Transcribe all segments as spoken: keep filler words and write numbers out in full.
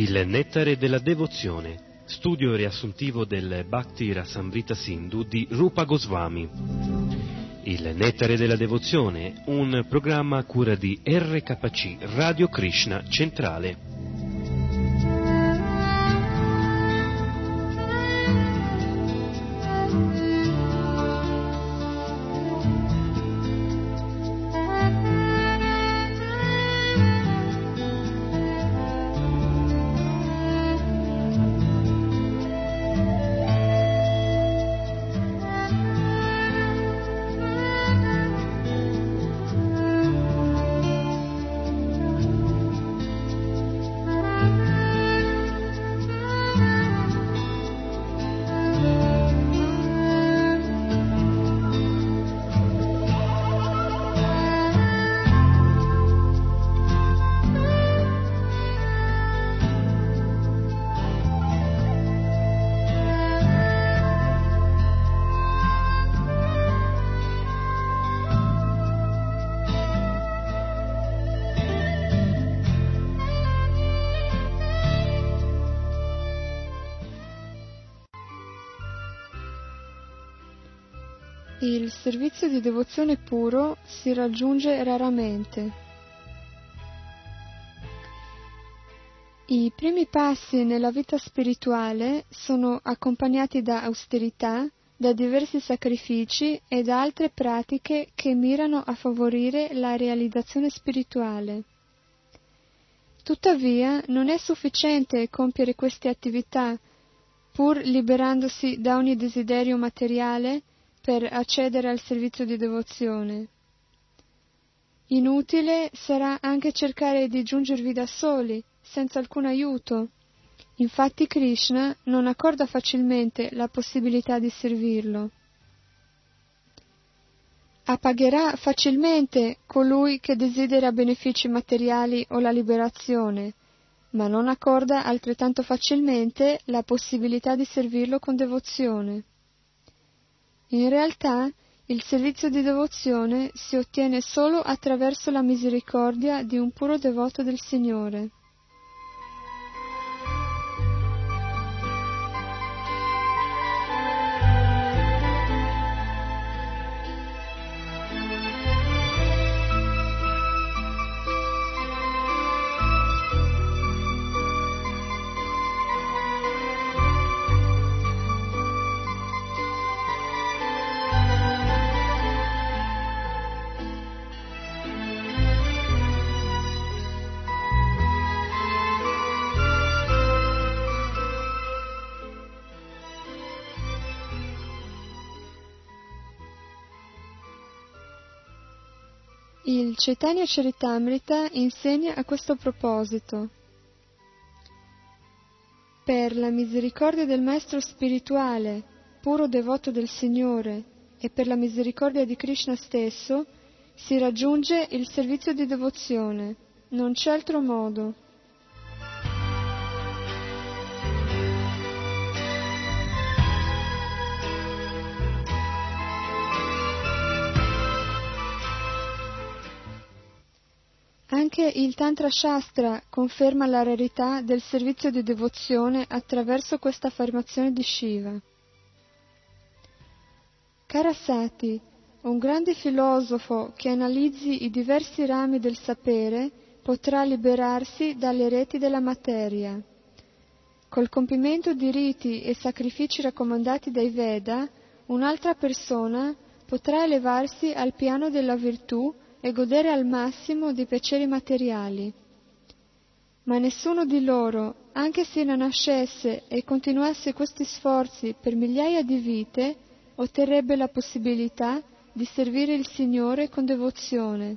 Il nettare della devozione, studio riassuntivo del Bhakti Rasamrita Sindhu di Rupa Goswami. Il nettare della devozione, un programma a cura di R K C Radio Krishna Centrale. Il servizio di devozione puro si raggiunge raramente. I primi passi nella vita spirituale sono accompagnati da austerità, da diversi sacrifici e da altre pratiche che mirano a favorire la realizzazione spirituale. Tuttavia, non è sufficiente compiere queste attività, pur liberandosi da ogni desiderio materiale, per accedere al servizio di devozione. Inutile sarà anche cercare di giungervi da soli, senza alcun aiuto. Infatti Krishna non accorda facilmente la possibilità di servirlo. Appagherà facilmente colui che desidera benefici materiali o la liberazione, ma non accorda altrettanto facilmente la possibilità di servirlo con devozione. In realtà, il servizio di devozione si ottiene solo attraverso la misericordia di un puro devoto del Signore. Il Chaitanya Charitamrita insegna a questo proposito. Per la misericordia del Maestro spirituale, puro devoto del Signore, e per la misericordia di Krishna stesso, si raggiunge il servizio di devozione. Non c'è altro modo. Anche il Tantra Shastra conferma la rarità del servizio di devozione attraverso questa affermazione di Shiva. Cara Sati, un grande filosofo che analizzi i diversi rami del sapere potrà liberarsi dalle reti della materia. Col compimento di riti e sacrifici raccomandati dai Veda, un'altra persona potrà elevarsi al piano della virtù e godere al massimo di piaceri materiali. Ma nessuno di loro, anche se non nascesse e continuasse questi sforzi per migliaia di vite, otterrebbe la possibilità di servire il Signore con devozione.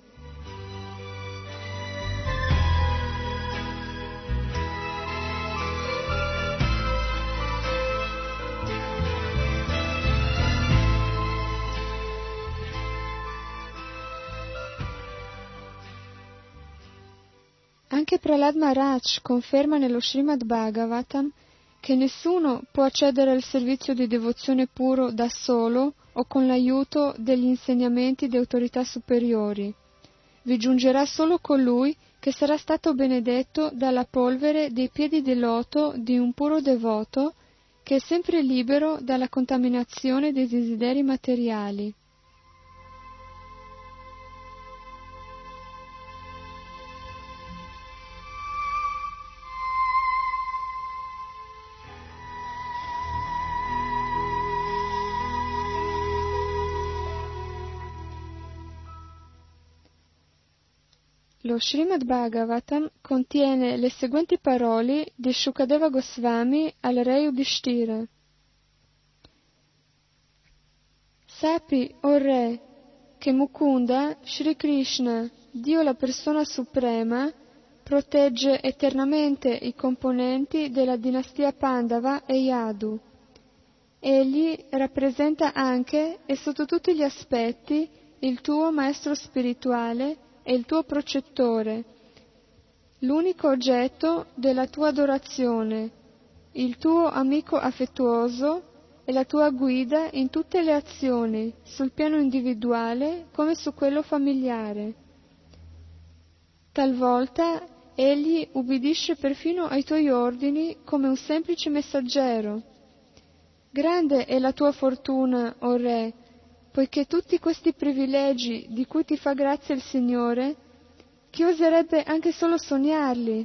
Anche Prahlad Maharaj conferma nello Srimad Bhagavatam che nessuno può accedere al servizio di devozione puro da solo o con l'aiuto degli insegnamenti di autorità superiori. Vi giungerà solo colui che sarà stato benedetto dalla polvere dei piedi di loto di un puro devoto che è sempre libero dalla contaminazione dei desideri materiali. Lo Srimad Bhagavatam contiene le seguenti parole di Shukadeva Goswami al re Yudhishthira. Sappi, o re, che Mukunda, Shri Krishna, Dio la persona suprema, protegge eternamente i componenti della dinastia Pandava e Yadu. Egli rappresenta anche e sotto tutti gli aspetti il tuo maestro spirituale e il tuo protettore, l'unico oggetto della tua adorazione, il tuo amico affettuoso e la tua guida in tutte le azioni, sul piano individuale come su quello familiare. Talvolta egli ubbidisce perfino ai tuoi ordini come un semplice messaggero. Grande è la tua fortuna, o Re, poiché tutti questi privilegi di cui ti fa grazia il Signore, chi oserebbe anche solo sognarli?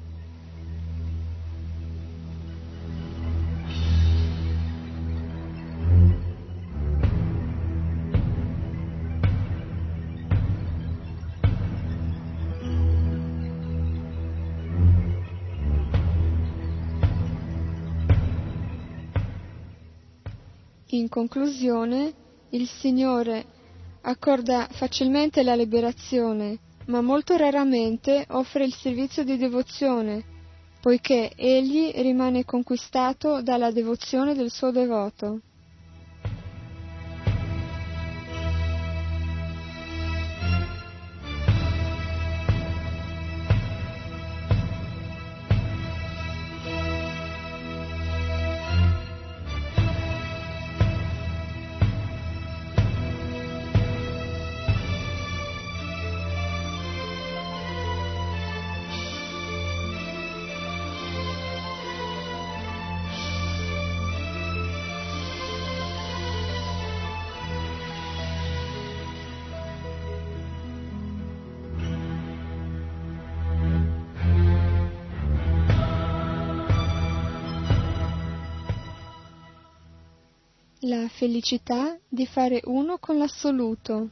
In conclusione, il Signore accorda facilmente la liberazione, ma molto raramente offre il servizio di devozione, poiché egli rimane conquistato dalla devozione del suo devoto. La felicità di fare uno con l'assoluto.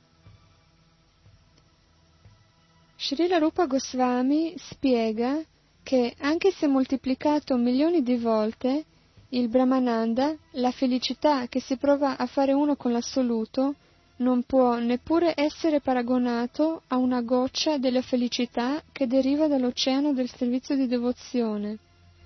Srila Rupa Goswami spiega che anche se moltiplicato milioni di volte, il Brahmananda, la felicità che si prova a fare uno con l'assoluto, non può neppure essere paragonato a una goccia della felicità che deriva dall'oceano del servizio di devozione.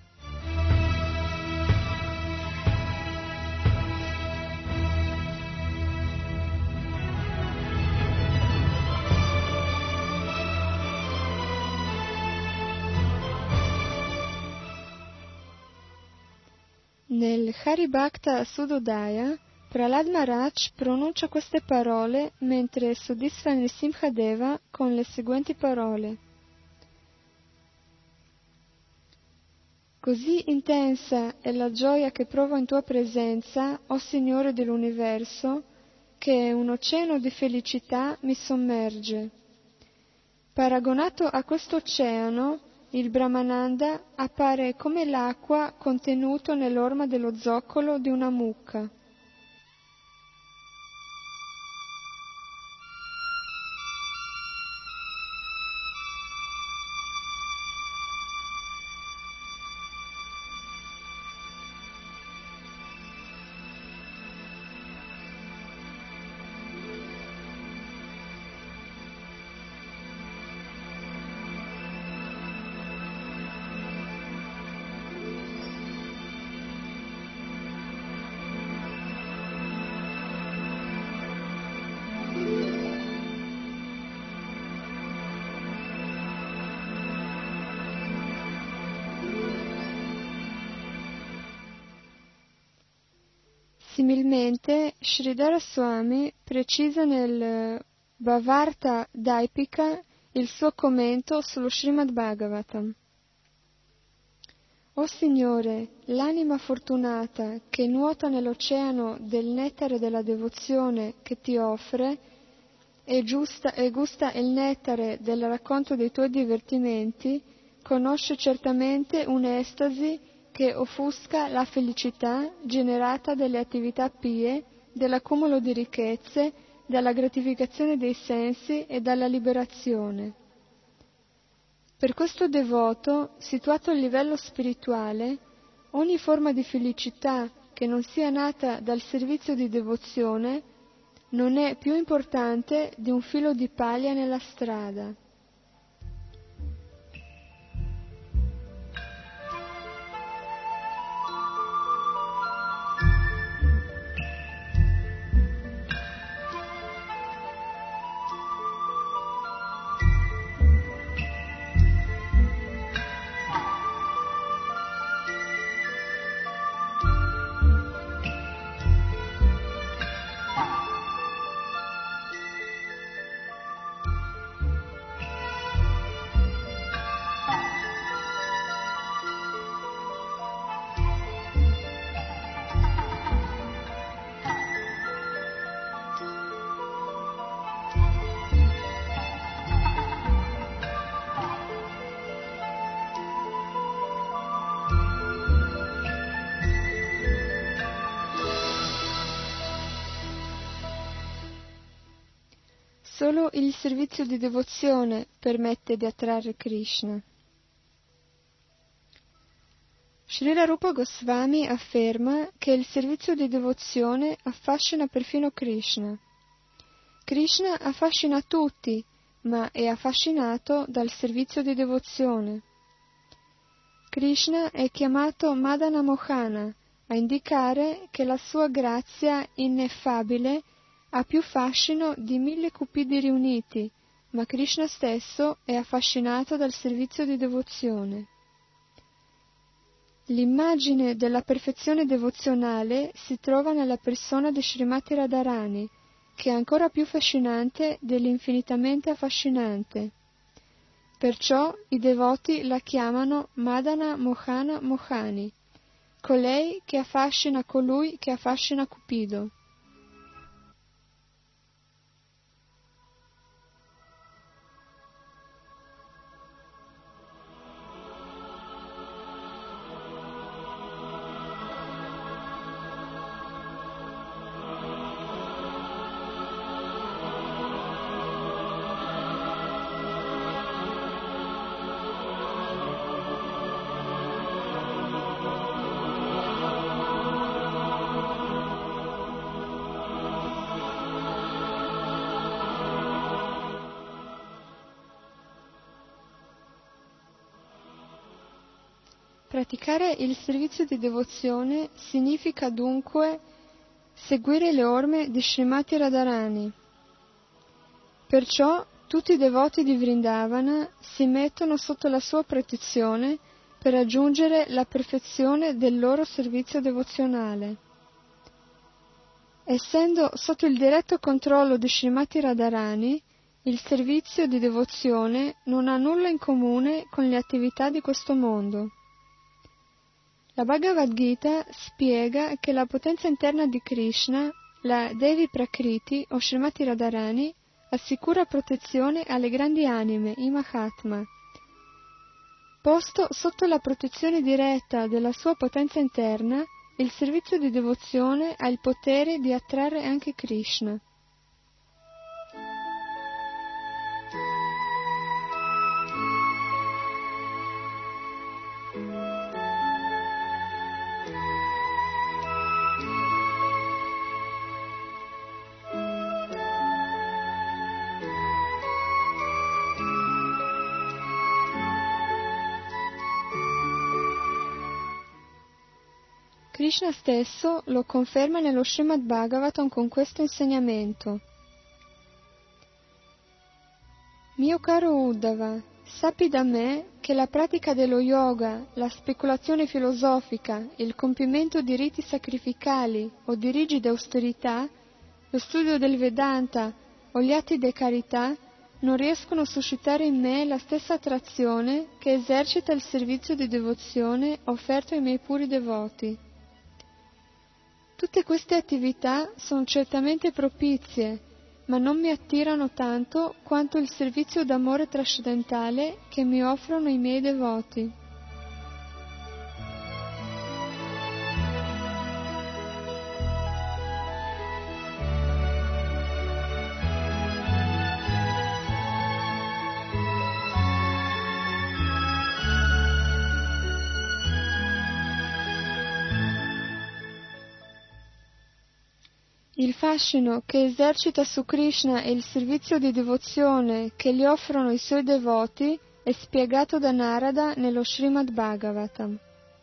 Nel Haribhakta Sudodaya, Prahlad Maharaj pronuncia queste parole mentre soddisfa Nrisimhadeva con le seguenti parole. Così intensa è la gioia che provo in tua presenza, o Signore dell'universo, che un oceano di felicità mi sommerge. Paragonato a questo oceano, il Brahmananda appare come l'acqua contenuto nell'orma dello zoccolo di una mucca. Similmente, Sridhara Swami precisa nel Bhavarta Daipika il suo commento sullo Srimad Bhagavatam. O Signore, l'anima fortunata che nuota nell'oceano del nettare della devozione che ti offre e, giusta, e gusta il nettare del racconto dei tuoi divertimenti, conosce certamente un'estasi che offusca la felicità generata dalle attività pie, dall'accumulo di ricchezze, dalla gratificazione dei sensi e dalla liberazione. Per questo devoto, situato a livello spirituale, ogni forma di felicità che non sia nata dal servizio di devozione non è più importante di un filo di paglia nella strada. Solo il servizio di devozione permette di attrarre Krishna. Srila Rupa Goswami afferma che il servizio di devozione affascina perfino Krishna. Krishna affascina tutti, ma è affascinato dal servizio di devozione. Krishna è chiamato Madana Mohana, a indicare che la sua grazia ineffabile ha più fascino di mille cupidi riuniti, ma Krishna stesso è affascinato dal servizio di devozione. L'immagine della perfezione devozionale si trova nella persona di Srimati Radharani, che è ancora più affascinante dell'infinitamente affascinante. Perciò i devoti la chiamano Madana Mohana Mohani, colei che affascina colui che affascina Cupido. Praticare il servizio di devozione significa dunque seguire le orme di Srimati Radharani. Perciò tutti i devoti di Vrindavana si mettono sotto la sua protezione per raggiungere la perfezione del loro servizio devozionale. Essendo sotto il diretto controllo di Srimati Radharani, il servizio di devozione non ha nulla in comune con le attività di questo mondo. La Bhagavad Gita spiega che la potenza interna di Krishna, la Devi Prakriti o Srimati Radharani, assicura protezione alle grandi anime, i Mahatma. Posto sotto la protezione diretta della sua potenza interna, il servizio di devozione ha il potere di attrarre anche Krishna. Krishna stesso lo conferma nello Srimad Bhagavatam con questo insegnamento. Mio caro Uddhava, sappi da me che la pratica dello yoga, la speculazione filosofica, il compimento di riti sacrificali o di rigide austerità, lo studio del Vedanta o gli atti di carità non riescono a suscitare in me la stessa attrazione che esercita il servizio di devozione offerto ai miei puri devoti. Tutte queste attività sono certamente propizie, ma non mi attirano tanto quanto il servizio d'amore trascendentale che mi offrono i miei devoti. Il fascino che esercita su Krishna e il servizio di devozione che gli offrono i suoi devoti è spiegato da Narada nello Srimad Bhagavatam.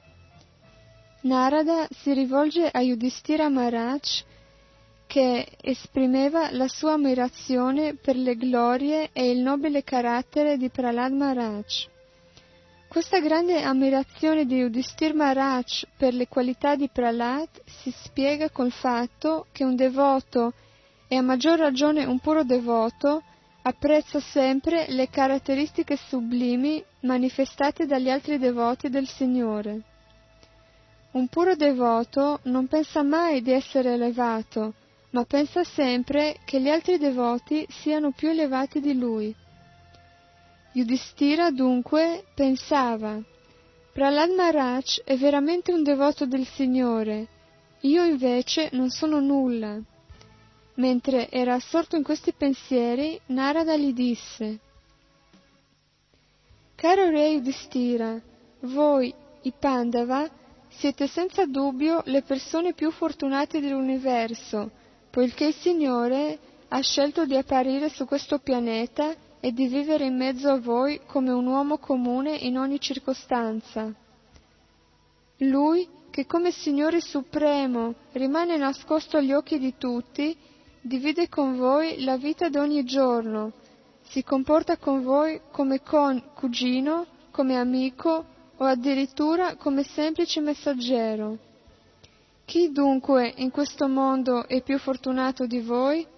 Narada si rivolge a Yudhishthira Maharaj che esprimeva la sua ammirazione per le glorie e il nobile carattere di Prahlad Maharaj. Questa grande ammirazione di Yudhishthira Maharaj per le qualità di Prahlad si spiega col fatto che un devoto, e a maggior ragione un puro devoto, apprezza sempre le caratteristiche sublimi manifestate dagli altri devoti del Signore. Un puro devoto non pensa mai di essere elevato, ma pensa sempre che gli altri devoti siano più elevati di lui. Yudhishthira dunque pensava: Prahlad Maharaj è veramente un devoto del Signore, io invece non sono nulla. Mentre era assorto in questi pensieri, Narada gli disse: Caro re Yudhishthira, voi, i Pandava, siete senza dubbio le persone più fortunate dell'universo, poiché il Signore ha scelto di apparire su questo pianeta e di vivere in mezzo a voi come un uomo comune in ogni circostanza. Lui, che come Signore Supremo rimane nascosto agli occhi di tutti, divide con voi la vita di ogni giorno, si comporta con voi come con cugino, come amico o addirittura come semplice messaggero. Chi dunque in questo mondo è più fortunato di voi?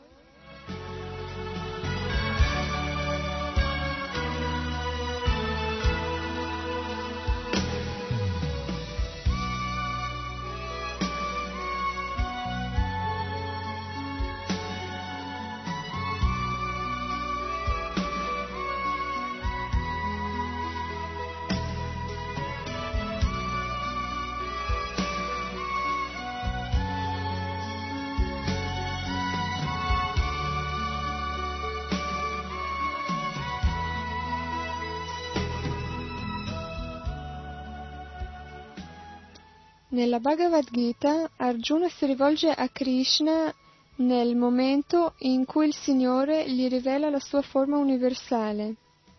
Nella Bhagavad Gita, Arjuna si rivolge a Krishna nel momento in cui il Signore gli rivela la sua forma universale.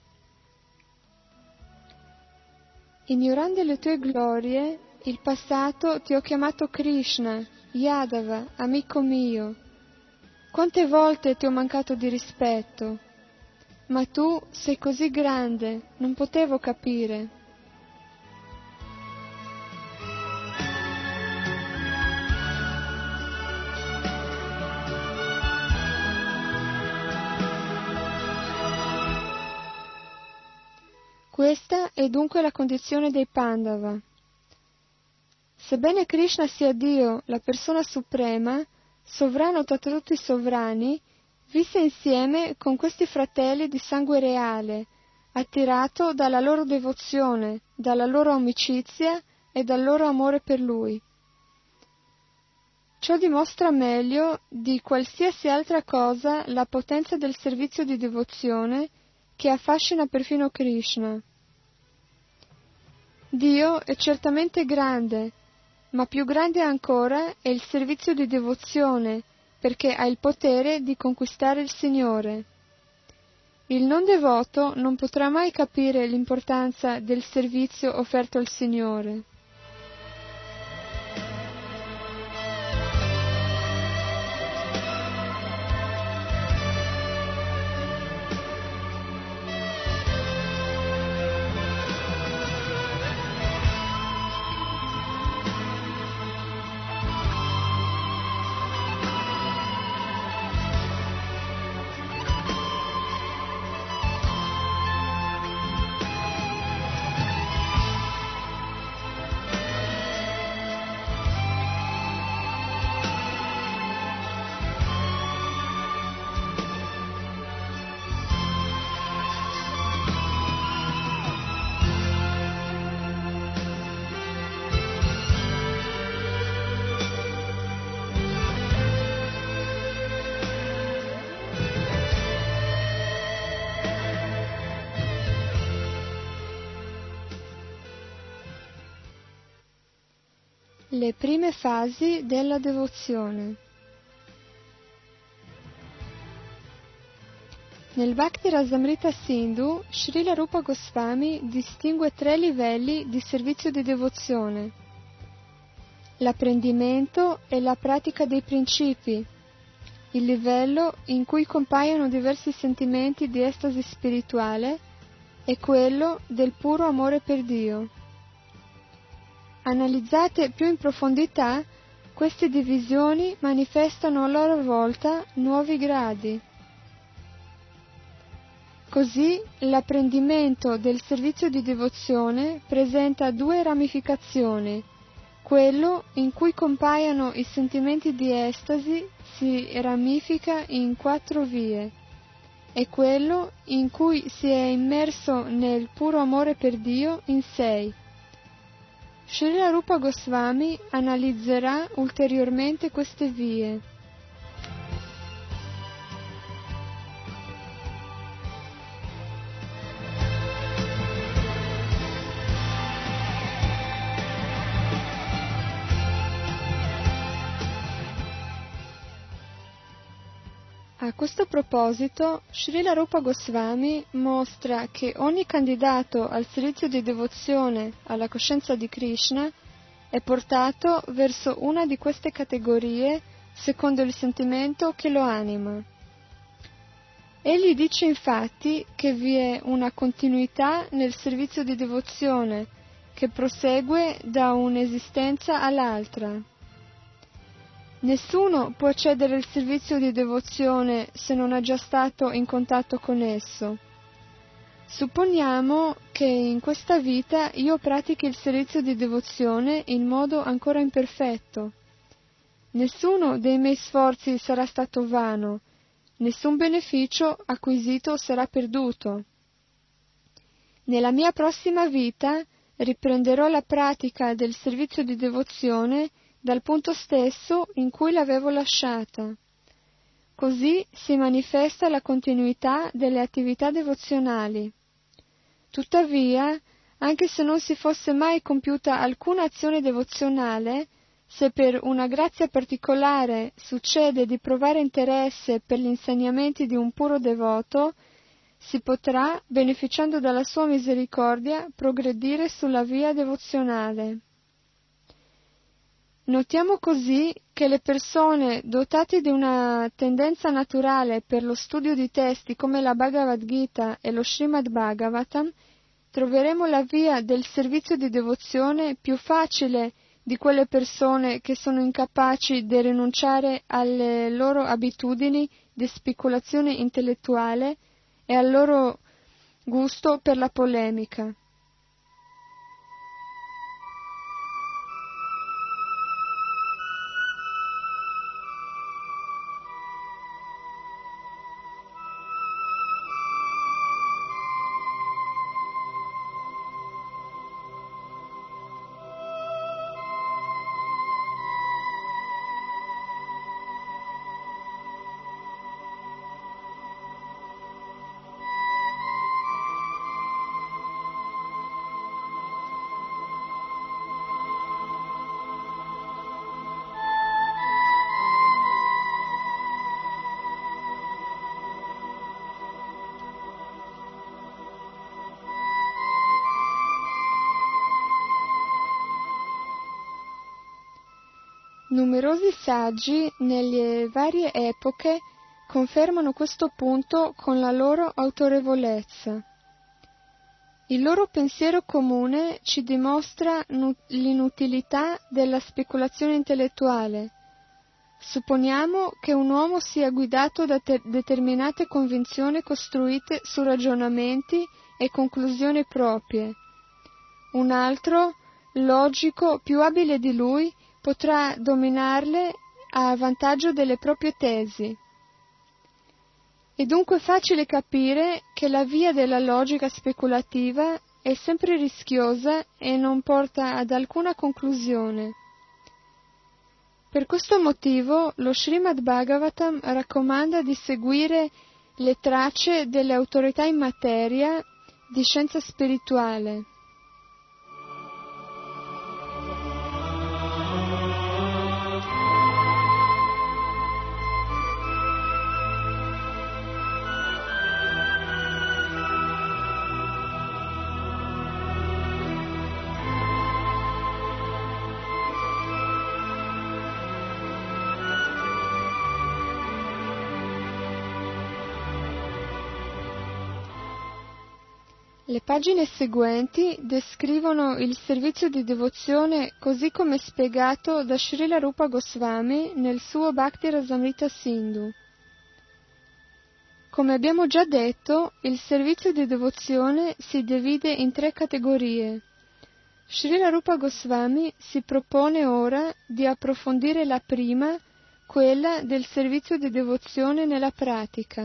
Ignorando le tue glorie, il passato ti ho chiamato Krishna, Yadava, amico mio. Quante volte ti ho mancato di rispetto? Ma tu sei così grande, non potevo capire. Questa è dunque la condizione dei Pandava. Sebbene Krishna sia Dio, la persona suprema, sovrano tra tutti i sovrani, visse insieme con questi fratelli di sangue reale, attirato dalla loro devozione, dalla loro amicizia e dal loro amore per Lui. Ciò dimostra meglio di qualsiasi altra cosa la potenza del servizio di devozione che affascina perfino Krishna. Dio è certamente grande, ma più grande ancora è il servizio di devozione, perché ha il potere di conquistare il Signore. Il non devoto non potrà mai capire l'importanza del servizio offerto al Signore. Le prime fasi della devozione. Nel Bhakti Rasamrita Sindhu, Srila Rupa Goswami distingue tre livelli di servizio di devozione: l'apprendimento e la pratica dei principi, il livello in cui compaiono diversi sentimenti di estasi spirituale e quello del puro amore per Dio. Analizzate più in profondità, queste divisioni manifestano a loro volta nuovi gradi. Così l'apprendimento del servizio di devozione presenta due ramificazioni: quello in cui compaiono i sentimenti di estasi si ramifica in quattro vie, e quello in cui si è immerso nel puro amore per Dio in sei. Srila Rupa Goswami analizzerà ulteriormente queste vie. A questo proposito, Srila Rupa Goswami mostra che ogni candidato al servizio di devozione alla coscienza di Krishna è portato verso una di queste categorie secondo il sentimento che lo anima. Egli dice infatti che vi è una continuità nel servizio di devozione che prosegue da un'esistenza all'altra. Nessuno può accedere al servizio di devozione se non è già stato in contatto con esso. Supponiamo che in questa vita io pratichi il servizio di devozione in modo ancora imperfetto. Nessuno dei miei sforzi sarà stato vano, nessun beneficio acquisito sarà perduto. Nella mia prossima vita riprenderò la pratica del servizio di devozione dal punto stesso in cui l'avevo lasciata. Così si manifesta la continuità delle attività devozionali. Tuttavia, anche se non si fosse mai compiuta alcuna azione devozionale, se per una grazia particolare succede di provare interesse per gli insegnamenti di un puro devoto, si potrà, beneficiando dalla sua misericordia, progredire sulla via devozionale. Notiamo così che le persone dotate di una tendenza naturale per lo studio di testi come la Bhagavad Gita e lo Srimad Bhagavatam, troveremo la via del servizio di devozione più facile di quelle persone che sono incapaci di rinunciare alle loro abitudini di speculazione intellettuale e al loro gusto per la polemica. Numerosi saggi nelle varie epoche confermano questo punto con la loro autorevolezza. Il loro pensiero comune ci dimostra l'inutilità della speculazione intellettuale. Supponiamo che un uomo sia guidato da te- determinate convinzioni costruite su ragionamenti e conclusioni proprie. Un altro, logico, più abile di lui, potrà dominarle a vantaggio delle proprie tesi. È dunque facile capire che la via della logica speculativa è sempre rischiosa e non porta ad alcuna conclusione. Per questo motivo lo Srimad Bhagavatam raccomanda di seguire le tracce delle autorità in materia di scienza spirituale. Le pagine seguenti descrivono il servizio di devozione così come spiegato da Srila Rupa Goswami nel suo Bhakti Rasamrita Sindhu. Come abbiamo già detto, il servizio di devozione si divide in tre categorie. Srila Rupa Goswami si propone ora di approfondire la prima, quella del servizio di devozione nella pratica.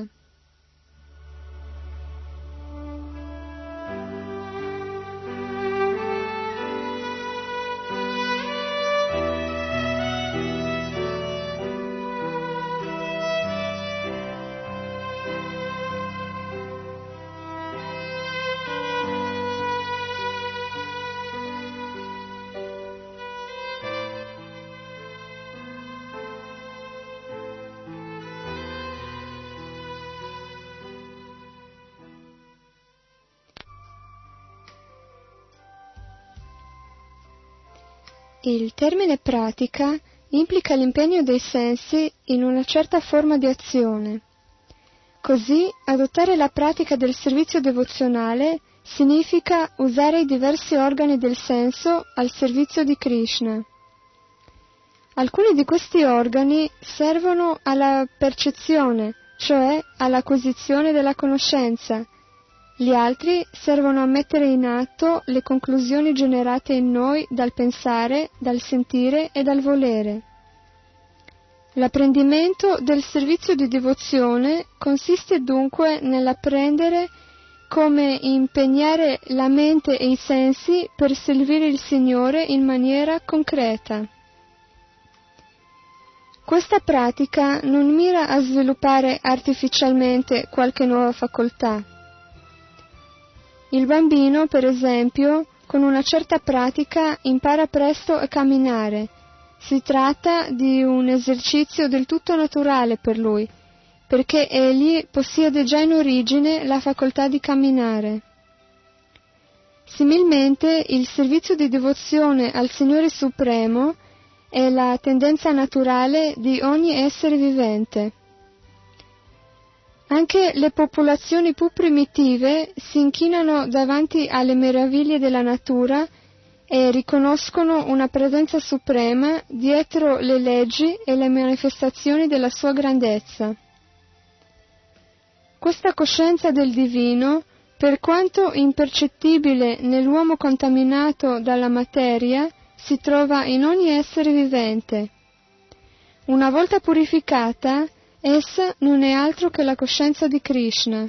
Il termine pratica implica l'impegno dei sensi in una certa forma di azione. Così, adottare la pratica del servizio devozionale significa usare i diversi organi del senso al servizio di Krishna. Alcuni di questi organi servono alla percezione, cioè all'acquisizione della conoscenza. Gli altri servono a mettere in atto le conclusioni generate in noi dal pensare, dal sentire e dal volere. L'apprendimento del servizio di devozione consiste dunque nell'apprendere come impegnare la mente e i sensi per servire il Signore in maniera concreta. Questa pratica non mira a sviluppare artificialmente qualche nuova facoltà. Il bambino, per esempio, con una certa pratica impara presto a camminare. Si tratta di un esercizio del tutto naturale per lui, perché egli possiede già in origine la facoltà di camminare. Similmente, il servizio di devozione al Signore Supremo è la tendenza naturale di ogni essere vivente. Anche le popolazioni più primitive si inchinano davanti alle meraviglie della natura e riconoscono una presenza suprema dietro le leggi e le manifestazioni della sua grandezza. Questa coscienza del divino, per quanto impercettibile nell'uomo contaminato dalla materia, si trova in ogni essere vivente. Una volta purificata, essa non è altro che la coscienza di Krishna.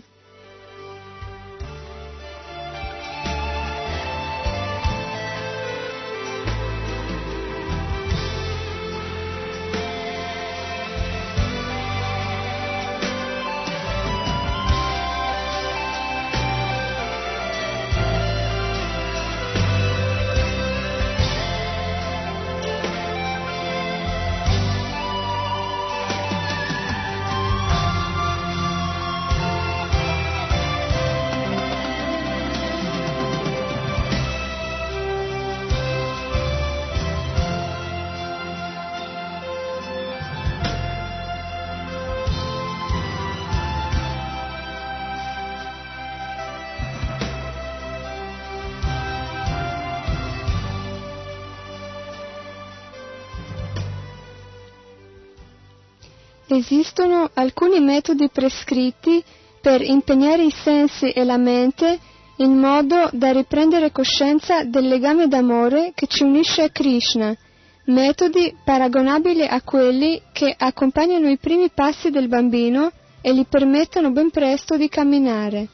Esistono alcuni metodi prescritti per impegnare i sensi e la mente in modo da riprendere coscienza del legame d'amore che ci unisce a Krishna, metodi paragonabili a quelli che accompagnano i primi passi del bambino e gli permettono ben presto di camminare.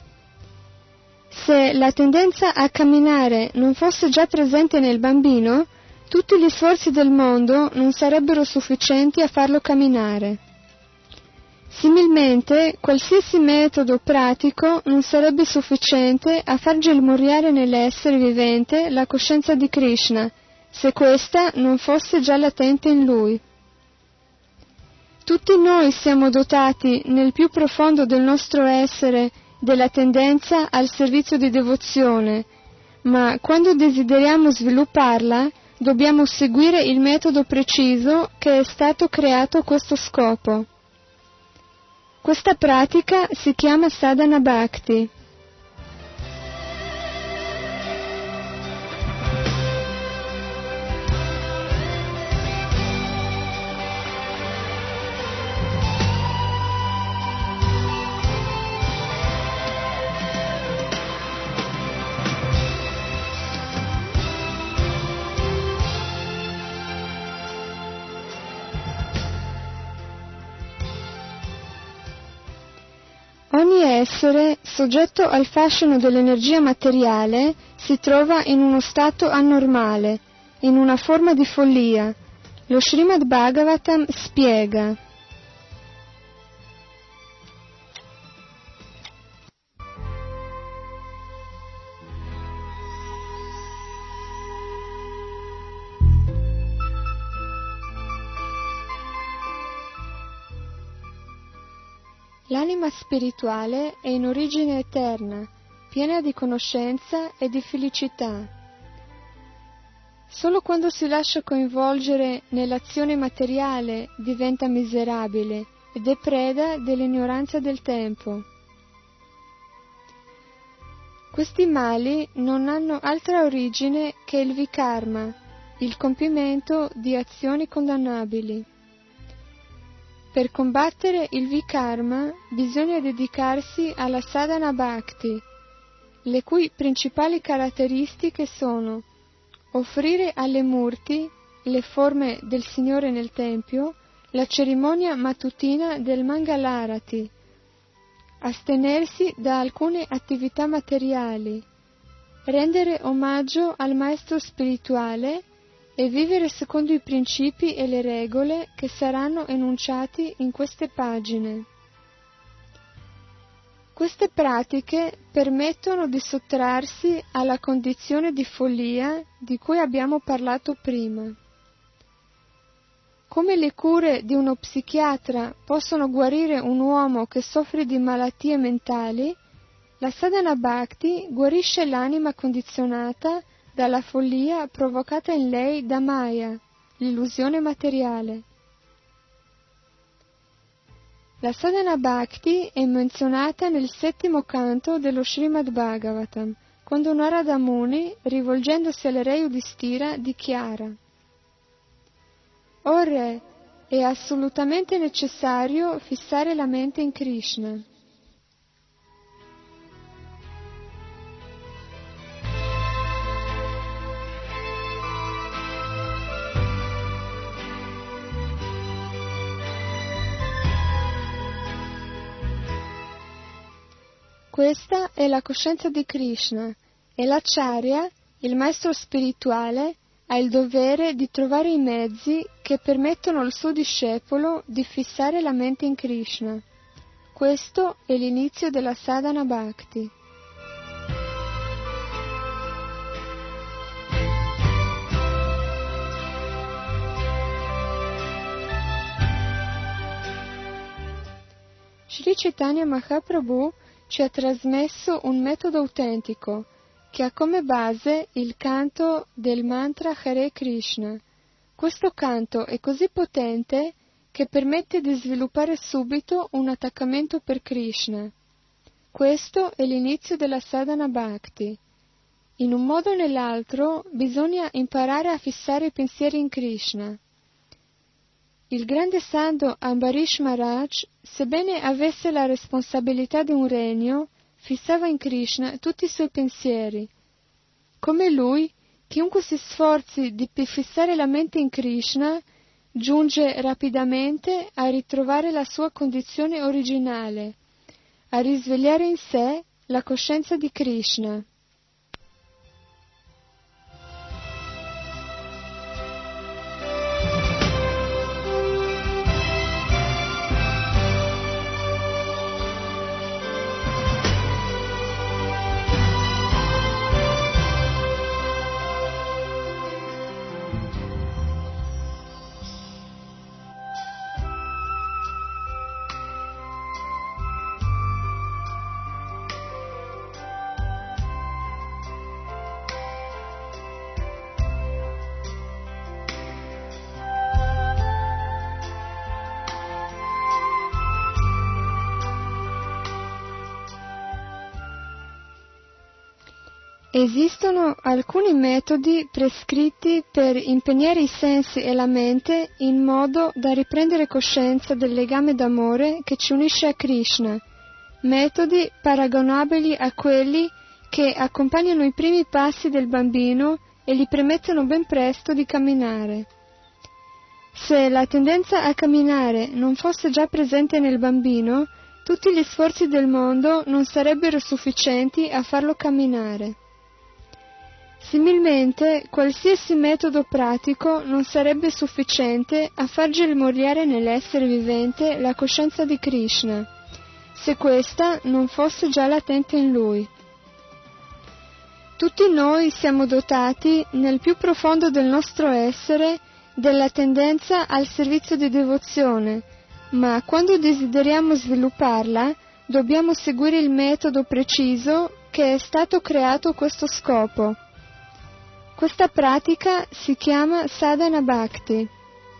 Se la tendenza a camminare non fosse già presente nel bambino, tutti gli sforzi del mondo non sarebbero sufficienti a farlo camminare. Similmente, qualsiasi metodo pratico non sarebbe sufficiente a far germogliare nell'essere vivente la coscienza di Krishna, se questa non fosse già latente in lui. Tutti noi siamo dotati nel più profondo del nostro essere della tendenza al servizio di devozione, ma quando desideriamo svilupparla, dobbiamo seguire il metodo preciso che è stato creato a questo scopo. Questa pratica si chiama Sadhana Bhakti. Ogni essere, soggetto al fascino dell'energia materiale, si trova in uno stato anormale, in una forma di follia. Lo Srimad Bhagavatam spiega: l'anima spirituale è in origine eterna, piena di conoscenza e di felicità. Solo quando si lascia coinvolgere nell'azione materiale diventa miserabile ed è preda dell'ignoranza del tempo. Questi mali non hanno altra origine che il vikarma, il compimento di azioni condannabili. Per combattere il vikarma bisogna dedicarsi alla sadhana bhakti, le cui principali caratteristiche sono offrire alle murti, le forme del Signore nel Tempio, la cerimonia mattutina del Mangalarati, astenersi da alcune attività materiali, rendere omaggio al maestro spirituale e vivere secondo i principi e le regole che saranno enunciati in queste pagine. Queste pratiche permettono di sottrarsi alla condizione di follia di cui abbiamo parlato prima. Come le cure di uno psichiatra possono guarire un uomo che soffre di malattie mentali, la sadhana bhakti guarisce l'anima condizionata dalla follia provocata in lei da Maya, l'illusione materiale. La sadhana bhakti è menzionata nel settimo canto dello Srimad Bhagavatam, quando Narada Muni, rivolgendosi al re Yudhishthira, dichiara: «O re, è assolutamente necessario fissare la mente in Krishna». Questa è la coscienza di Krishna e l'acharya, il maestro spirituale, ha il dovere di trovare i mezzi che permettono al suo discepolo di fissare la mente in Krishna. Questo è l'inizio della sadhana bhakti. Sri Chaitanya Mahaprabhu ci ha trasmesso un metodo autentico che ha come base il canto del mantra Hare Krishna. Questo canto è così potente che permette di sviluppare subito un attaccamento per Krishna. Questo è l'inizio della sadhana bhakti. In un modo o nell'altro bisogna imparare a fissare i pensieri in Krishna. Il grande santo Ambarish Maharaj, sebbene avesse la responsabilità di un regno, fissava in Krishna tutti i suoi pensieri. Come lui, chiunque si sforzi di fissare la mente in Krishna, giunge rapidamente a ritrovare la sua condizione originale, a risvegliare in sé la coscienza di Krishna. Esistono alcuni metodi prescritti per impegnare i sensi e la mente in modo da riprendere coscienza del legame d'amore che ci unisce a Krishna, metodi paragonabili a quelli che accompagnano i primi passi del bambino e gli permettono ben presto di camminare. Se la tendenza a camminare non fosse già presente nel bambino, tutti gli sforzi del mondo non sarebbero sufficienti a farlo camminare. Similmente, qualsiasi metodo pratico non sarebbe sufficiente a far germogliare nell'essere vivente la coscienza di Krishna, se questa non fosse già latente in lui. Tutti noi siamo dotati, nel più profondo del nostro essere, della tendenza al servizio di devozione, ma quando desideriamo svilupparla, dobbiamo seguire il metodo preciso che è stato creato a questo scopo. Questa pratica si chiama Sadhana Bhakti.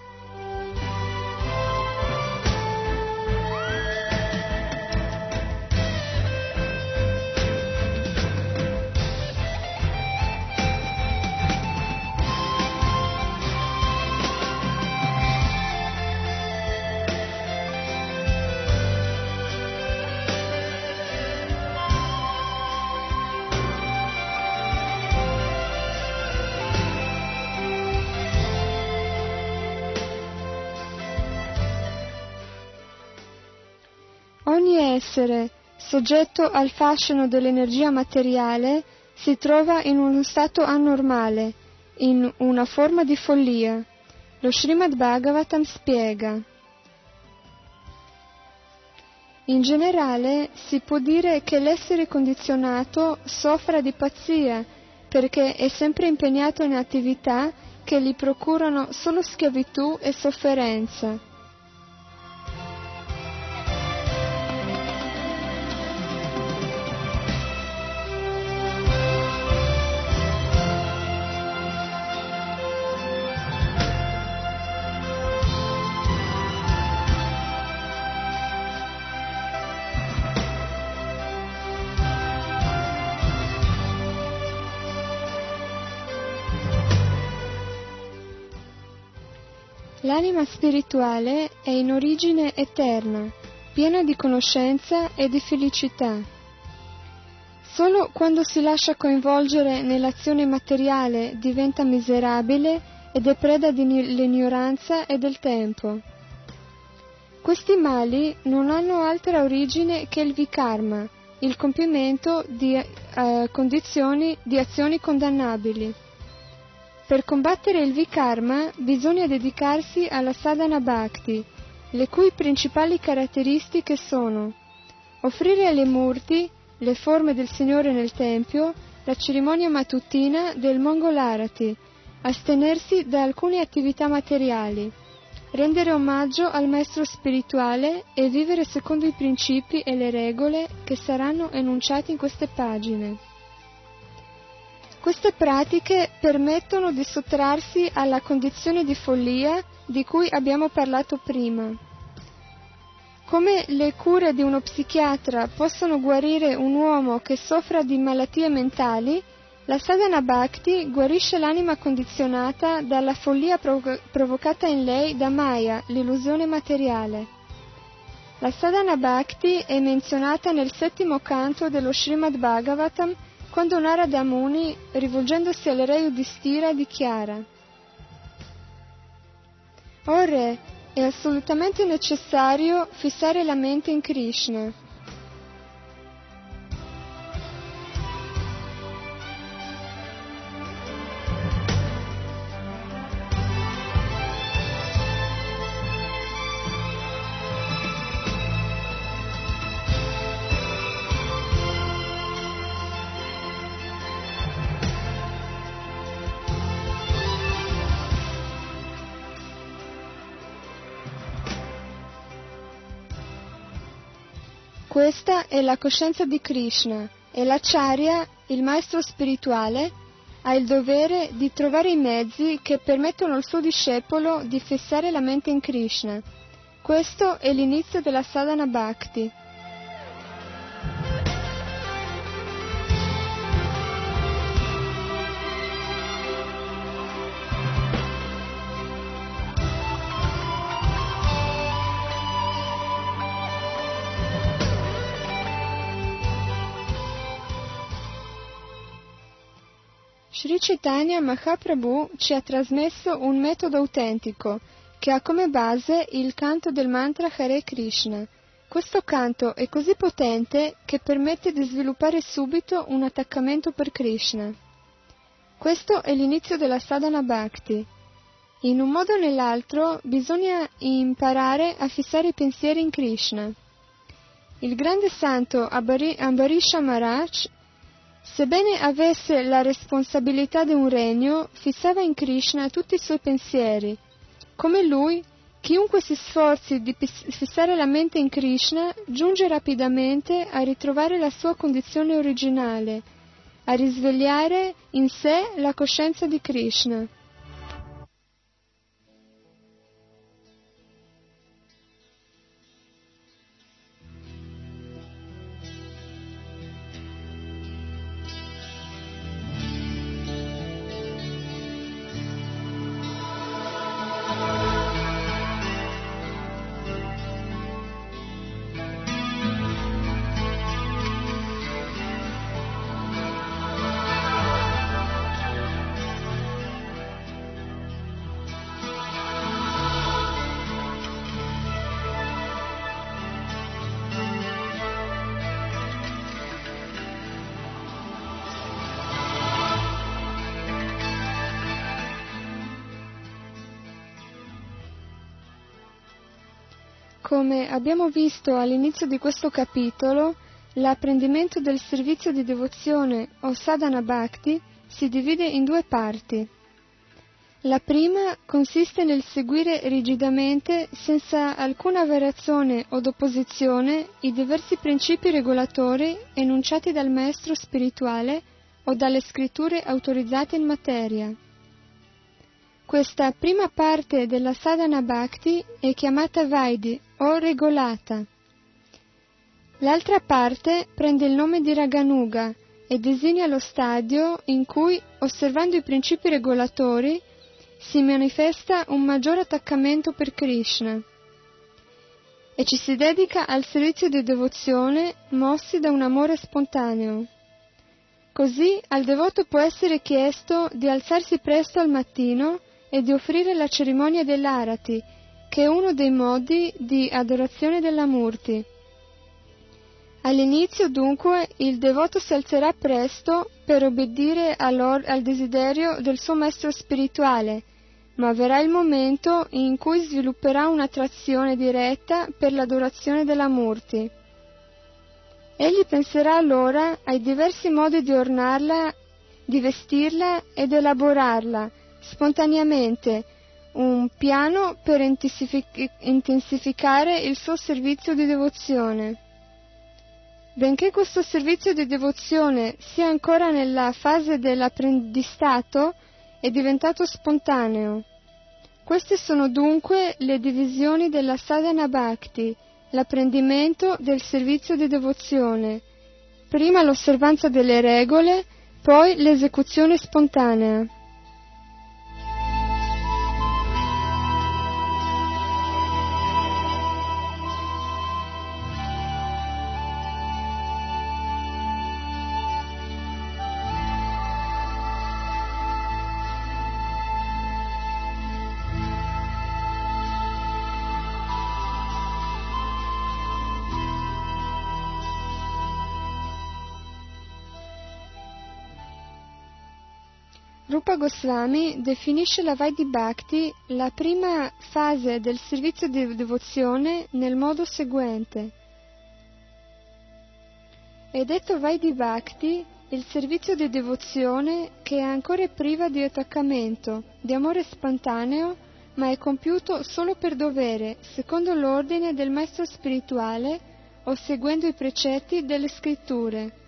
Ogni essere, soggetto al fascino dell'energia materiale, si trova in uno stato anormale, in una forma di follia. Lo Srimad Bhagavatam spiega. In generale si può dire che l'essere condizionato soffra di pazzia, perché è sempre impegnato in attività che gli procurano solo schiavitù e sofferenza. L'anima spirituale è in origine eterna, piena di conoscenza e di felicità. Solo quando si lascia coinvolgere nell'azione materiale diventa miserabile ed è preda dell'ignoranza e del tempo. Questi mali non hanno altra origine che il vikarma, il compimento di uh, condizioni di azioni condannabili. Per combattere il vikarma bisogna dedicarsi alla sadhana bhakti, le cui principali caratteristiche sono offrire alle murti, le forme del Signore nel Tempio, la cerimonia mattutina del Mangalarati, astenersi da alcune attività materiali, rendere omaggio al maestro spirituale e vivere secondo i principi e le regole che saranno enunciati in queste pagine. Queste pratiche permettono di sottrarsi alla condizione di follia di cui abbiamo parlato prima. Come le cure di uno psichiatra possono guarire un uomo che soffra di malattie mentali, la sadhana bhakti guarisce l'anima condizionata dalla follia provo- provocata in lei da Maya, l'illusione materiale. La sadhana bhakti è menzionata nel settimo canto dello Srimad Bhagavatam, quando Narada Muni, rivolgendosi al re Yudhishthira, dichiara: «O re, è assolutamente necessario fissare la mente in Krishna». Questa è la coscienza di Krishna e l'Acharya, il maestro spirituale, ha il dovere di trovare i mezzi che permettono al suo discepolo di fissare la mente in Krishna. Questo è l'inizio della sadhana bhakti. Sri Chaitanya Mahaprabhu ci ha trasmesso un metodo autentico che ha come base il canto del mantra Hare Krishna, Questo canto è così potente che permette di sviluppare subito un attaccamento per Krishna. Questo è l'inizio della sadhana bhakti. In un modo o nell'altro bisogna imparare a fissare i pensieri in Krishna. Il grande santo Ambarisha Maharaj, sebbene avesse la responsabilità di un regno, fissava in Krishna tutti i suoi pensieri. Come lui, chiunque si sforzi di fissare la mente in Krishna giunge rapidamente a ritrovare la sua condizione originale, a risvegliare in sé la coscienza di Krishna. Come abbiamo visto all'inizio di questo capitolo, l'apprendimento del servizio di devozione o sadhana bhakti si divide in due parti. La prima consiste nel seguire rigidamente, senza alcuna variazione o opposizione, i diversi principi regolatori enunciati dal maestro spirituale o dalle scritture autorizzate in materia. Questa prima parte della sadhana bhakti è chiamata Vaidhi o regolata. L'altra parte prende il nome di Raganuga e designa lo stadio in cui, osservando i principi regolatori, si manifesta un maggiore attaccamento per Krishna e ci si dedica al servizio di devozione mossi da un amore spontaneo. Così al devoto può essere chiesto di alzarsi presto al mattino e di offrire la cerimonia dell'Arati, che è uno dei modi di adorazione della Murti. All'inizio, dunque, il devoto si alzerà presto per obbedire al desiderio del suo maestro spirituale, ma verrà il momento in cui svilupperà un'attrazione diretta per l'adorazione della Murti. Egli penserà allora ai diversi modi di ornarla, di vestirla ed elaborarla, spontaneamente, un piano per intensificare il suo servizio di devozione. Benché questo servizio di devozione sia ancora nella fase dell'apprendistato, è diventato spontaneo. Queste sono dunque le divisioni della sadhana bhakti, l'apprendimento del servizio di devozione, prima l'osservanza delle regole, poi l'esecuzione spontanea. Rupa Goswami definisce la Vaidhi Bhakti, la prima fase del servizio di devozione, nel modo seguente. È detto Vaidhi Bhakti il servizio di devozione che è ancora priva di attaccamento, di amore spontaneo, ma è compiuto solo per dovere, secondo l'ordine del maestro spirituale o seguendo i precetti delle scritture.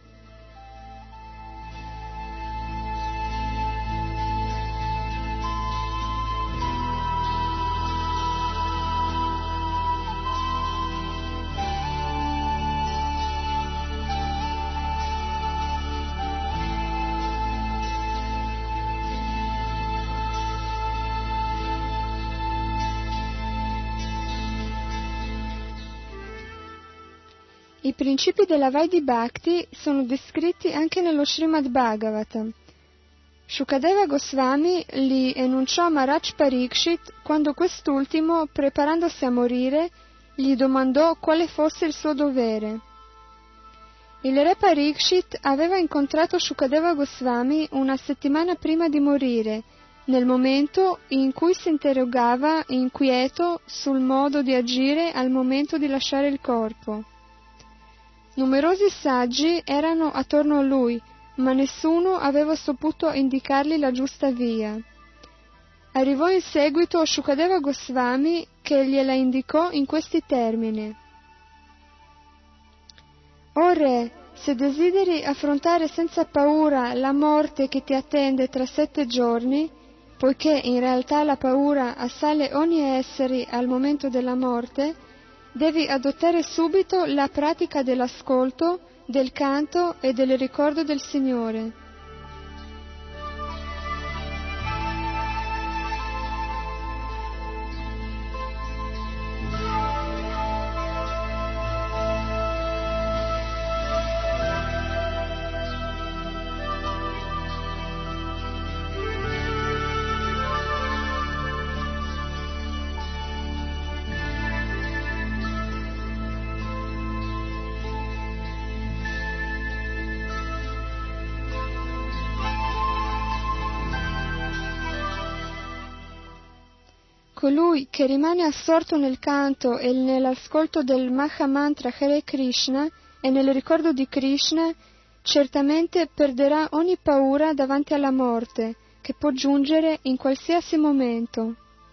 I principi della Vaidhi Bhakti sono descritti anche nello Srimad Bhagavatam. Shukadeva Goswami li enunciò a Maharaj Parikshit quando quest'ultimo, preparandosi a morire, gli domandò quale fosse il suo dovere. Il re Parikshit aveva incontrato Shukadeva Goswami una settimana prima di morire, nel momento in cui si interrogava inquieto sul modo di agire al momento di lasciare il corpo. Numerosi saggi erano attorno a lui, ma nessuno aveva saputo indicargli la giusta via. Arrivò in seguito Shukadeva Goswami che gliela indicò in questi termini. O re, se desideri affrontare senza paura la morte che ti attende tra sette giorni, poiché in realtà la paura assale ogni essere al momento della morte, devi adottare subito la pratica dell'ascolto, del canto e del ricordo del Signore. Colui che rimane assorto nel canto e nell'ascolto del Mahamantra Hare Krishna e nel ricordo di Krishna, certamente perderà ogni paura davanti alla morte, che può giungere in qualsiasi momento.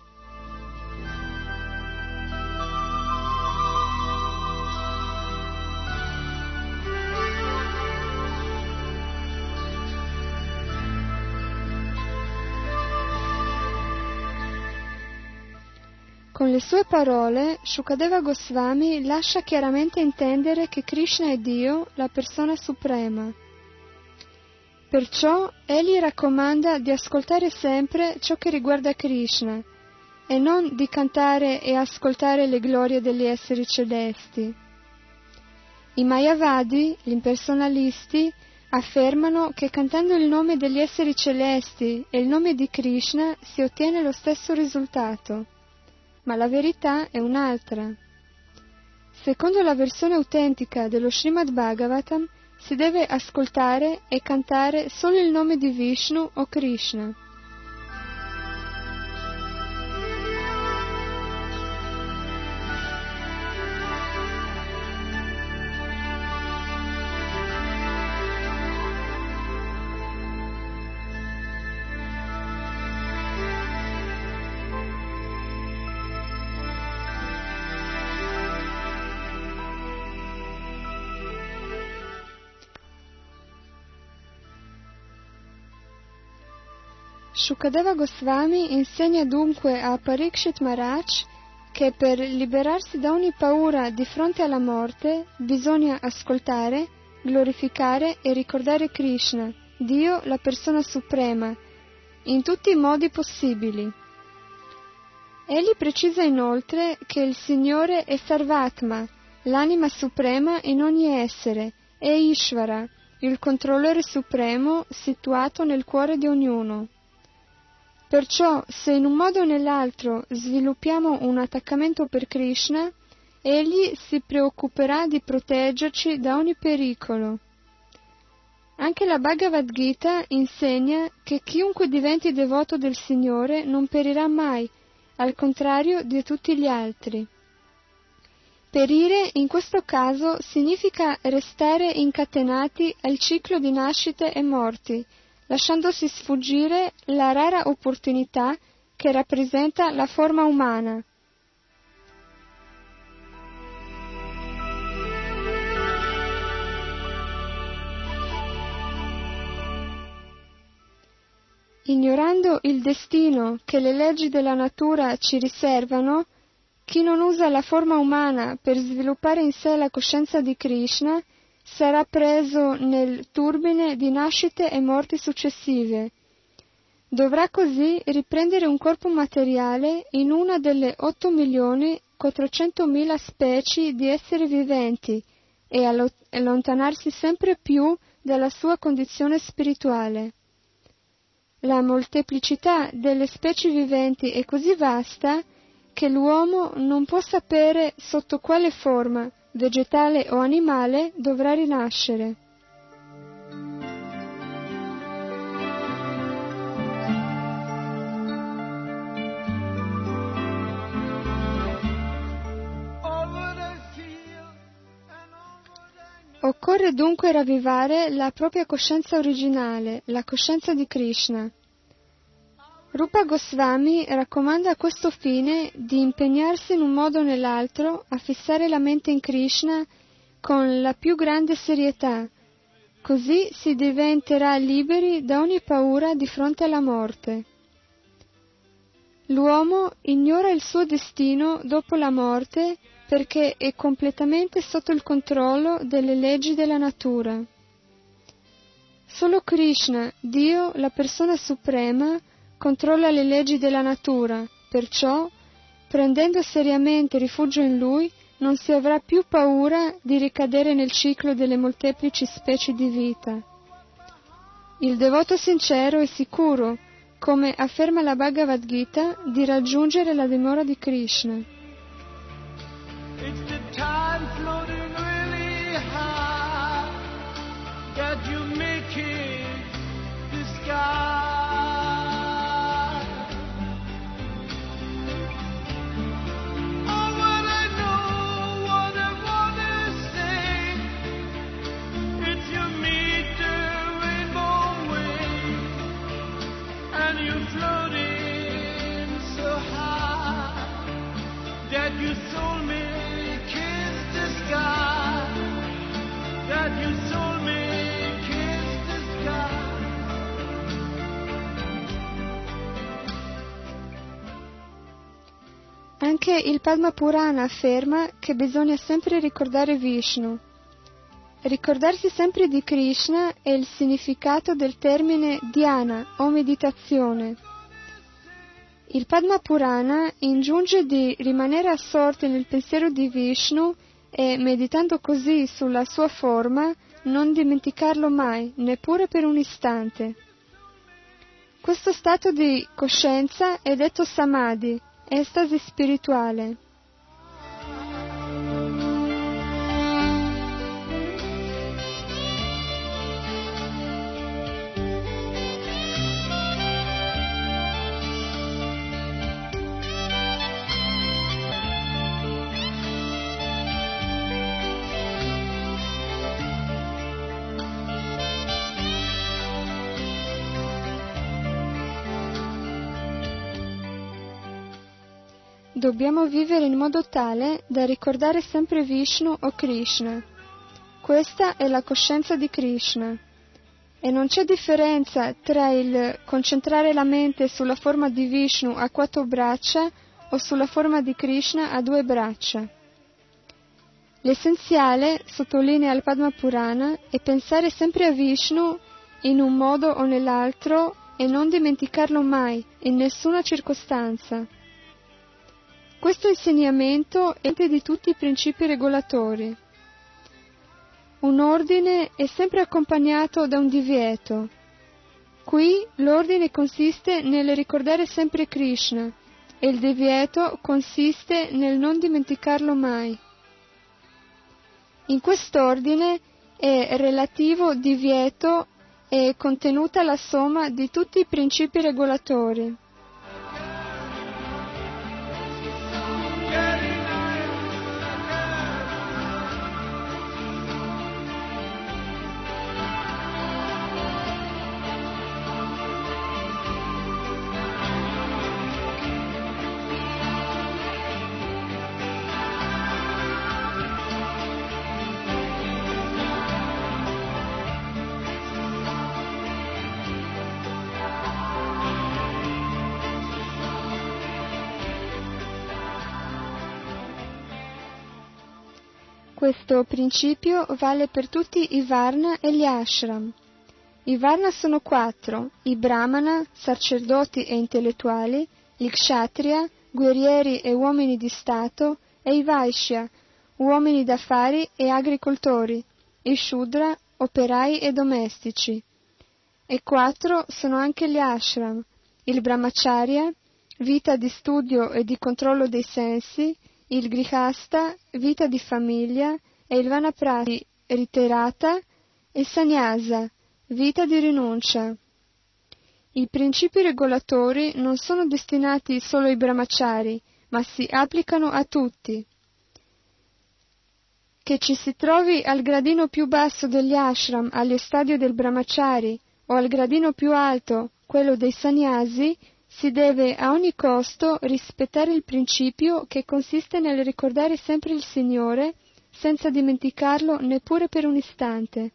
Con le sue parole, Shukadeva Goswami lascia chiaramente intendere che Krishna è Dio, la persona suprema. Perciò egli raccomanda di ascoltare sempre ciò che riguarda Krishna e non di cantare e ascoltare le glorie degli esseri celesti. I Mayavadi, gli impersonalisti, affermano che cantando il nome degli esseri celesti e il nome di Krishna si ottiene lo stesso risultato. Ma la verità è un'altra. Secondo la versione autentica dello Srimad Bhagavatam, si deve ascoltare e cantare solo il nome di Vishnu o Krishna. Shukadeva Goswami insegna dunque a Parikshit Maharaj che per liberarsi da ogni paura di fronte alla morte bisogna ascoltare, glorificare e ricordare Krishna, Dio, la persona suprema, in tutti i modi possibili. Egli precisa inoltre che il Signore è Sarvatma, l'anima suprema in ogni essere, e Ishvara, il controllore supremo situato nel cuore di ognuno. Perciò, se in un modo o nell'altro sviluppiamo un attaccamento per Krishna, egli si preoccuperà di proteggerci da ogni pericolo. Anche la Bhagavad Gita insegna che chiunque diventi devoto del Signore non perirà mai, al contrario di tutti gli altri. Perire in questo caso significa restare incatenati al ciclo di nascite e morti, lasciandosi sfuggire la rara opportunità che rappresenta la forma umana. Ignorando il destino che le leggi della natura ci riservano, chi non usa la forma umana per sviluppare in sé la coscienza di Krishna sarà preso nel turbine di nascite e morti successive. Dovrà così riprendere un corpo materiale in una delle otto milioni quattrocentomila specie di esseri viventi e allontanarsi sempre più dalla sua condizione spirituale. La molteplicità delle specie viventi è così vasta che l'uomo non può sapere sotto quale forma, vegetale o animale, dovrà rinascere. Occorre dunque ravvivare la propria coscienza originale, la coscienza di Krishna. Rupa Goswami raccomanda a questo fine di impegnarsi in un modo o nell'altro a fissare la mente in Krishna con la più grande serietà, così si diventerà liberi da ogni paura di fronte alla morte. L'uomo ignora il suo destino dopo la morte perché è completamente sotto il controllo delle leggi della natura. Solo Krishna, Dio, la persona suprema, controlla le leggi della natura, perciò, prendendo seriamente rifugio in Lui, non si avrà più paura di ricadere nel ciclo delle molteplici specie di vita. Il devoto sincero è sicuro, come afferma la Bhagavad Gita, di raggiungere la dimora di Krishna. It's the time floating really high that you make it the sky. Oh, what I know, what I wanna say, it's you meet the rainbow wave, and you're floating so high that you soul me. That you soul me kiss the sky. Anche il Padma Purana afferma che bisogna sempre ricordare Vishnu. Ricordarsi sempre di Krishna è il significato del termine dhyana o meditazione. Il Padma Purana ingiunge di rimanere assorti nel pensiero di Vishnu e, meditando così sulla sua forma, non dimenticarlo mai, neppure per un istante. Questo stato di coscienza è detto samadhi, estasi spirituale. Dobbiamo vivere in modo tale da ricordare sempre Vishnu o Krishna. Questa è la coscienza di Krishna. E non c'è differenza tra il concentrare la mente sulla forma di Vishnu a quattro braccia o sulla forma di Krishna a due braccia. L'essenziale, sottolinea il Padma Purana, è pensare sempre a Vishnu in un modo o nell'altro e non dimenticarlo mai, in nessuna circostanza. Questo insegnamento è di tutti i principi regolatori. Un ordine è sempre accompagnato da un divieto. Qui l'ordine consiste nel ricordare sempre Krishna e il divieto consiste nel non dimenticarlo mai. In quest'ordine è relativo divieto e contenuta la somma di tutti i principi regolatori. Questo principio vale per tutti i Varna e gli Ashram. I Varna sono quattro: i Brahmana, sacerdoti e intellettuali, gli Kshatriya, guerrieri e uomini di Stato, e i Vaishya, uomini d'affari e agricoltori, i Shudra, operai e domestici. E quattro sono anche gli Ashram: il Brahmacharya, vita di studio e di controllo dei sensi, il grihasta, vita di famiglia, e il vanaprati, ritirata, e sannyasa, vita di rinuncia. I principi regolatori non sono destinati solo ai brahmachari, ma si applicano a tutti. Che ci si trovi al gradino più basso degli ashram, allo stadio del brahmachari, o al gradino più alto, quello dei sannyasi, si deve a ogni costo rispettare il principio che consiste nel ricordare sempre il Signore, senza dimenticarlo neppure per un istante.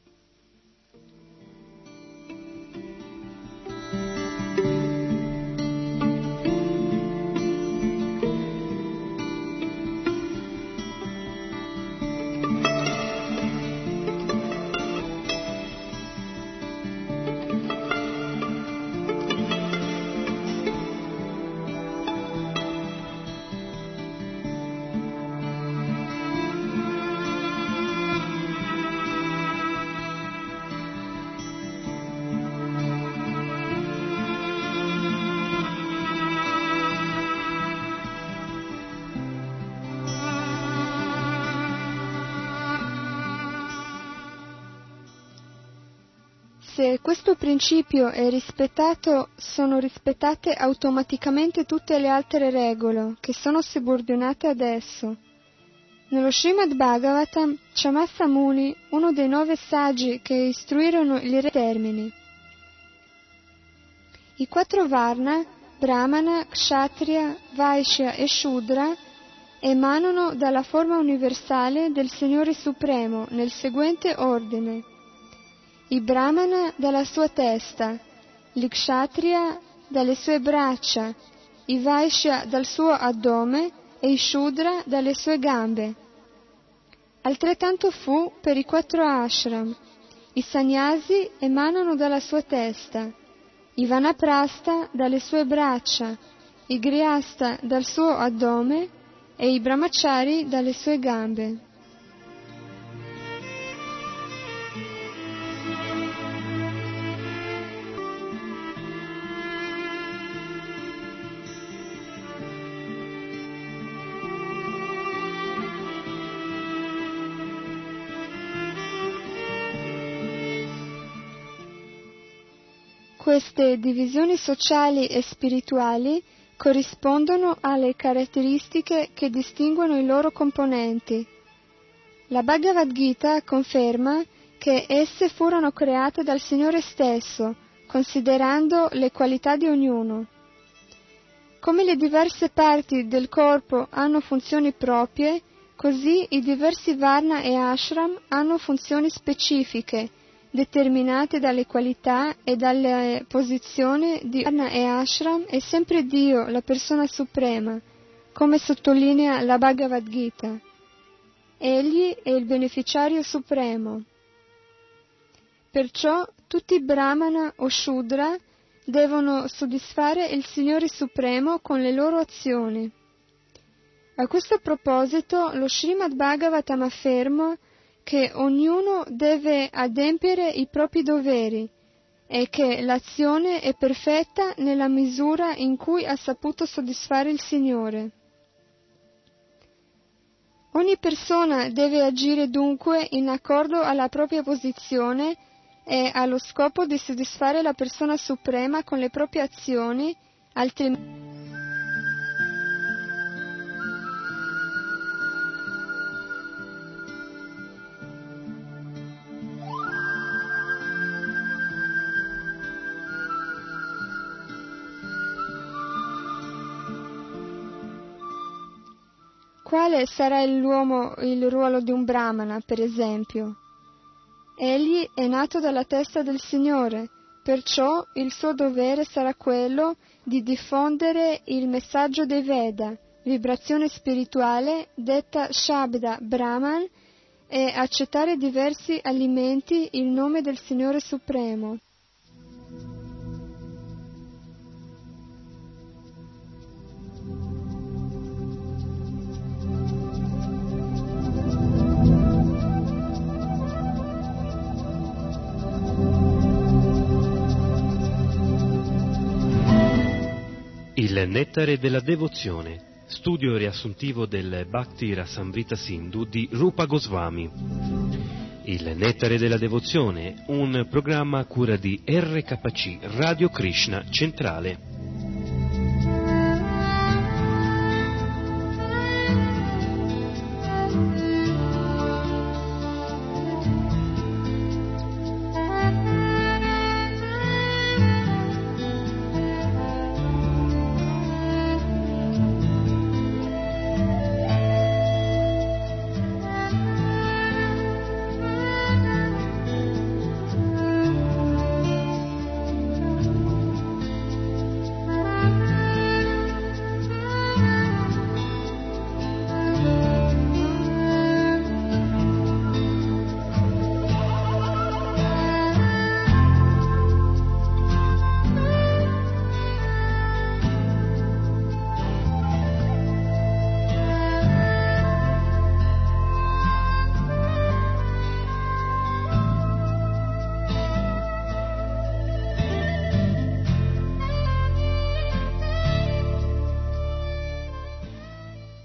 Se questo principio è rispettato, sono rispettate automaticamente tutte le altre regole che sono subordinate ad esso. Nello Srimad Bhagavatam, Chamasa Muni, uno dei nove saggi che istruirono gli re termini: i quattro Varna, Brahmana, Kshatriya, Vaishya e Shudra, emanano dalla forma universale del Signore Supremo nel seguente ordine: i Brahmana dalla sua testa, gli Kshatriya dalle sue braccia, i Vaishya dal suo addome e i Shudra dalle sue gambe. Altrettanto fu per i quattro ashram. I sannyasi emanano dalla sua testa, i vanaprastha dalle sue braccia, i grihasta dal suo addome e i brahmachari dalle sue gambe. Queste divisioni sociali e spirituali corrispondono alle caratteristiche che distinguono i loro componenti. La Bhagavad Gita conferma che esse furono create dal Signore stesso, considerando le qualità di ognuno. Come le diverse parti del corpo hanno funzioni proprie, così i diversi Varna e Ashram hanno funzioni specifiche, determinate dalle qualità e dalle posizioni di Varna e Ashram, è sempre Dio, la persona suprema, come sottolinea la Bhagavad Gita. Egli è il beneficiario supremo. Perciò tutti i Brahmana o Shudra devono soddisfare il Signore Supremo con le loro azioni. A questo proposito, lo Srimad Bhagavatam afferma che ognuno deve adempiere i propri doveri e che l'azione è perfetta nella misura in cui ha saputo soddisfare il Signore. Ogni persona deve agire dunque in accordo alla propria posizione e allo scopo di soddisfare la persona suprema con le proprie azioni, altrimenti quale sarà l'uomo il ruolo di un Brahmana, per esempio? Egli è nato dalla testa del Signore, perciò il suo dovere sarà quello di diffondere il messaggio dei Veda, vibrazione spirituale detta Shabda Brahman, e accettare diversi alimenti in nome del Signore Supremo. Il nettare della devozione, studio riassuntivo del Bhakti Rasamrita Sindhu di Rupa Goswami. Il nettare della devozione, un programma a cura di R K C Radio Krishna Centrale.